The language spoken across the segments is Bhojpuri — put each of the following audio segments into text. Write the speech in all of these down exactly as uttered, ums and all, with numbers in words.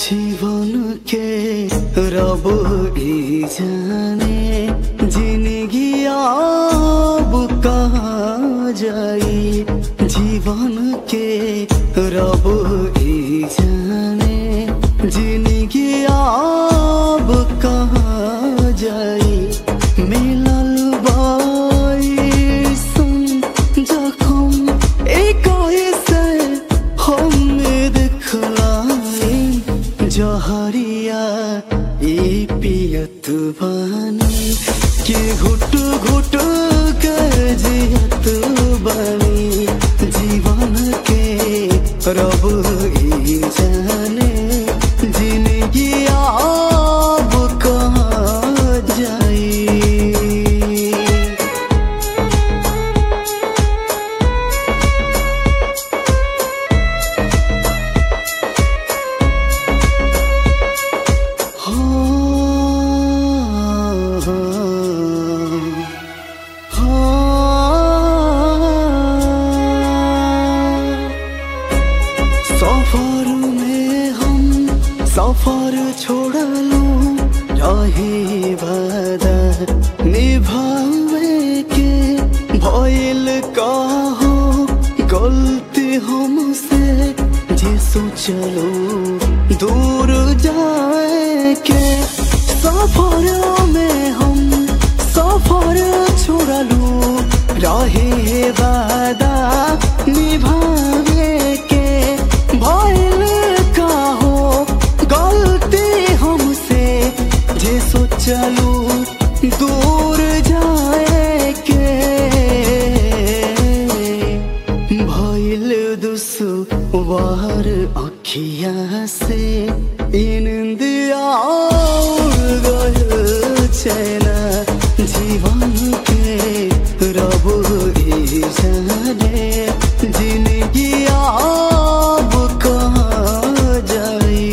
जीवन के रब ही जाने जिंदगी अब कहाँ जाई। जीवन के रब ही जाने जिंदगी अब कहाँ जाई। मिलल बाई सुन जखम एक ऐसे हम देखलाई। जहरिया ई पियत बानी के घुट घुट के जियत बानी। जीवन के रब ही जाने जिंदगी अब कहाँ जाई। सफर में हम सफर छोड़लू रहे वादा निभावे के। भइल का हो गलती हमसे जे सोचलू दूर जाए के। सफर में हम सफर छोड़लू रहे वादा निभावे के। भइल का हो गलती हमसे जे सोचलू दूर जाए के। भइल दुश्वार अखिया से नींद आउर गइल चैना। जीवन के रब ही जाने जिंदगी अब कहाँ जाई।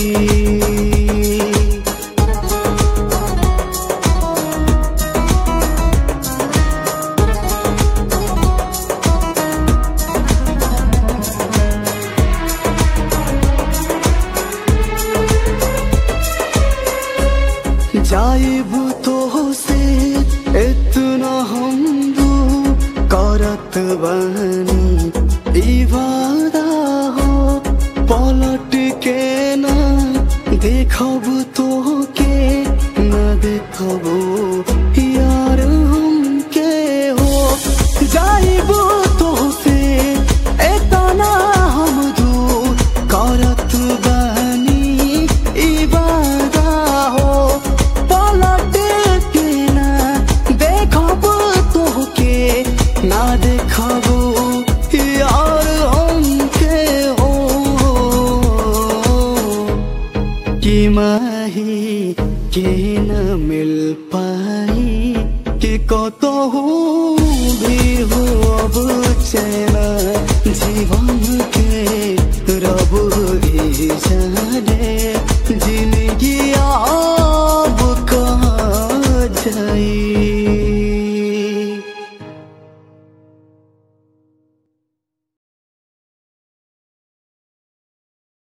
जाइब तो से इतना हम दू करत बानी ई वादा हो। पलट के ना देखब तो के ना देखब यार हमके हो। जाइब तो से इतना हम दू करत बानी ई वादा हो। पलट के ना देखब तो के ना देखब यार हमके हो। कि माही के न मिल पाई कि कतहु भी हो अब चैन।